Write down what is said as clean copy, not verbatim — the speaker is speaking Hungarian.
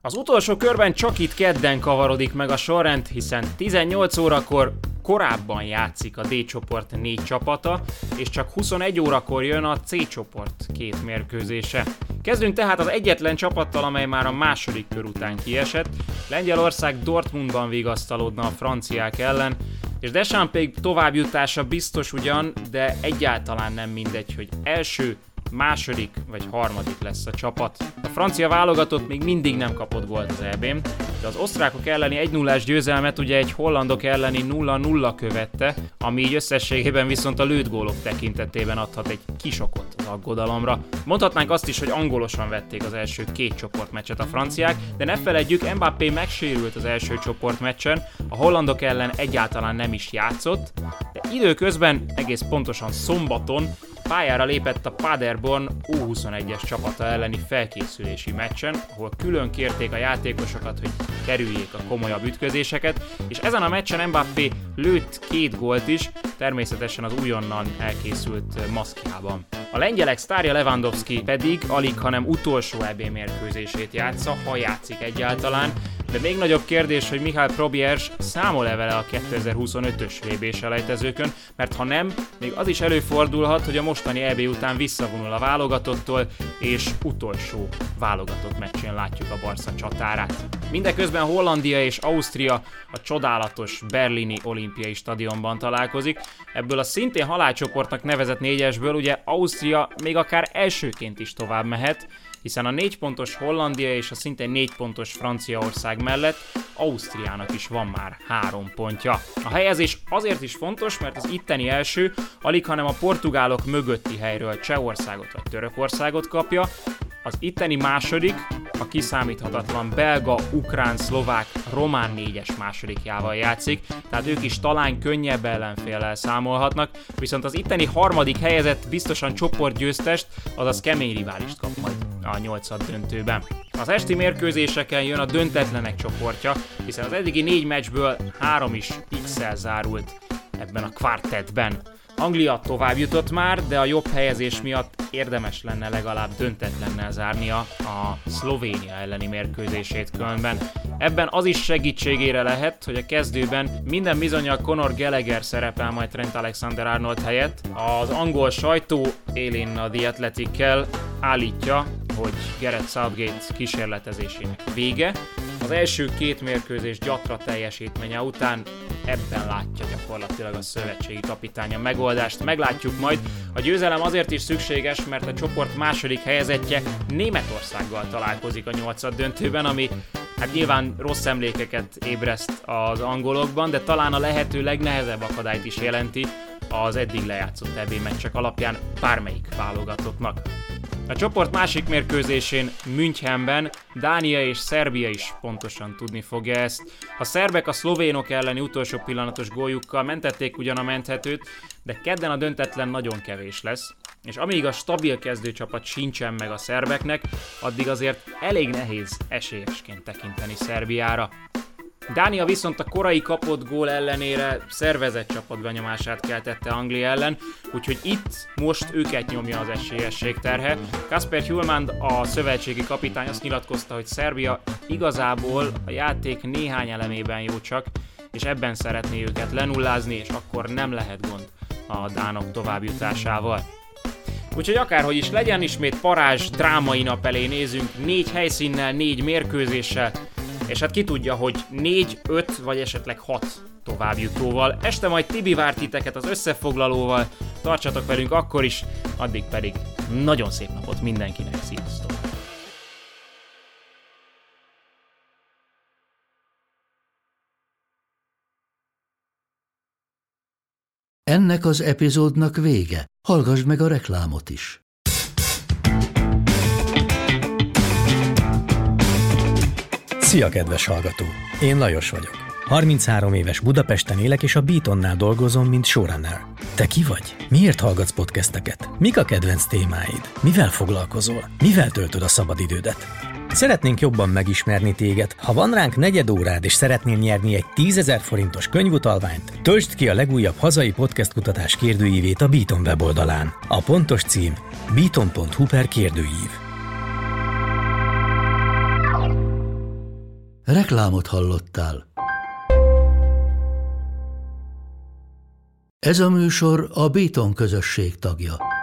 Az utolsó körben csak itt kedden kavarodik meg a sorrend, hiszen 18 órakor korábban játszik a D csoport 4 csapata, és csak 21 órakor jön a C csoport 2 mérkőzése. Kezdünk tehát az egyetlen csapattal, amely már a második kör után kiesett. Lengyelország Dortmundban vigasztalódna a franciák ellen, és Deschamps továbbjutása biztos ugyan, de egyáltalán nem mindegy, hogy első, második vagy harmadik lesz a csapat. A francia válogatott még mindig nem kapott gólt az EB-n, de az osztrákok elleni 1-0-ás győzelmet ugye egy hollandok elleni 0-0 követte, ami így összességében viszont a lőtt gólok tekintetében adhat egy kis okot az aggodalomra. Mondhatnánk azt is, hogy angolosan vették az első 2 csoportmeccset a franciák, de ne feledjük, Mbappé megsérült az első csoportmeccsen, a hollandok ellen egyáltalán nem is játszott, de időközben, egész pontosan szombaton, pályára lépett a Paderborn U21-es csapata elleni felkészülési meccsen, ahol külön kérték a játékosokat, hogy kerüljék a komolyabb ütközéseket, és ezen a meccsen Mbappé lőtt 2 gólt is, természetesen az újonnan elkészült maszkjában. A lengyelek sztárja Lewandowski pedig alig, hanem utolsó EB mérkőzését játsza, ha játszik egyáltalán, de még nagyobb kérdés, hogy Michal Probierz számol-e vele a 2025-ös VB-selejtezőkön, mert ha nem, még az is előfordulhat, hogy a mostani EB után visszavonul a válogatottól, és utolsó válogatott meccsén látjuk a Barca csatárát. Mindeközben Hollandia és Ausztria a csodálatos berlini olimpiai stadionban találkozik. Ebből a szintén halálcsoportnak nevezett 4-esből ugye Ausztria még akár elsőként is tovább mehet, hiszen a 4 pontos Hollandia és a szintén 4 pontos Franciaország mellett Ausztriának is van már 3 pontja. A helyezés azért is fontos, mert az itteni első alig, hanem a portugálok mögötti helyről Csehországot vagy Törökországot kapja, az itteni második a kiszámíthatatlan belga, ukrán, szlovák, román 4-es másodikjával játszik, tehát ők is talán könnyebb ellenféllel számolhatnak, viszont az itteni harmadik helyezett biztosan csoportgyőztest, azaz kemény riválist kap majd a 8. döntőben. Az esti mérkőzéseken jön a döntetlenek csoportja, hiszen az eddigi 4 meccsből 3 is X-szel zárult ebben a kvartettben. Anglia tovább jutott már, de a jobb helyezés miatt érdemes lenne legalább döntetlennel zárnia a Szlovénia elleni mérkőzését Kölnben. Ebben az is segítségére lehet, hogy a kezdőben minden bizonnyal Conor Gallagher szerepel majd Trent Alexander-Arnold helyett. Az angol sajtó élén a The Athletic-kel állítja, hogy Gareth Southgate kísérletezésének vége. Az első 2 mérkőzés gyatra teljesítménye után ebben látja gyakorlatilag a szövetségi kapitány a megoldást. Meglátjuk majd. A győzelem azért is szükséges, mert a csoport második helyezettje Németországgal találkozik a 8. döntőben, ami hát nyilván rossz emlékeket ébreszt az angolokban, de talán a lehető legnehezebb akadályt is jelenti az eddig lejátszott EB meccsek alapján bármelyik válogatottnak. A csoport másik mérkőzésén Münchenben Dánia és Szerbia is pontosan tudni fogja ezt. A szerbek a szlovénok elleni utolsó pillanatos góljukkal mentették ugyan a menthetőt, de kedden a döntetlen nagyon kevés lesz, és amíg a stabil kezdőcsapat sincsen meg a szerbeknek, addig azért elég nehéz esélyesként tekinteni Szerbiára. Dánia viszont a korai kapott gól ellenére szervezett csapatbenyomását keltette Anglia ellen, úgyhogy itt most őket nyomja az esélyesség terhe. Kasper Hjulmand, a szövetségi kapitány azt nyilatkozta, hogy Szerbia igazából a játék néhány elemében jó csak, és ebben szeretné őket lenullázni, és akkor nem lehet gond a dánok továbbjutásával. Úgyhogy akárhogy is legyen, ismét parázs drámai nap elé nézünk, 4 helyszínnel, 4 mérkőzéssel, és hát ki tudja, hogy 4, 5 vagy esetleg 6 továbbjutóval. Este majd Tibi vár titeket az összefoglalóval, tartsatok velünk akkor is, addig pedig nagyon szép napot mindenkinek, sziasztok! Ennek az epizódnak vége. Hallgass meg a reklámot is. Szia, kedves hallgató! Én Lajos vagyok. 33 éves Budapesten élek, és a Beatonnál dolgozom, mint showrunner. Te ki vagy? Miért hallgatsz podcasteket? Mik a kedvenc témáid? Mivel foglalkozol? Mivel töltöd a szabadidődet? Szeretnénk jobban megismerni téged. Ha van ránk negyed órád, és szeretnél nyerni egy 10 000 forintos könyvutalványt, töltsd ki a legújabb hazai podcast kutatás kérdőívét a Beaton weboldalán. A pontos cím beaton.hu/kérdőív. Reklámot hallottál. Ez a műsor a Béton közösség tagja.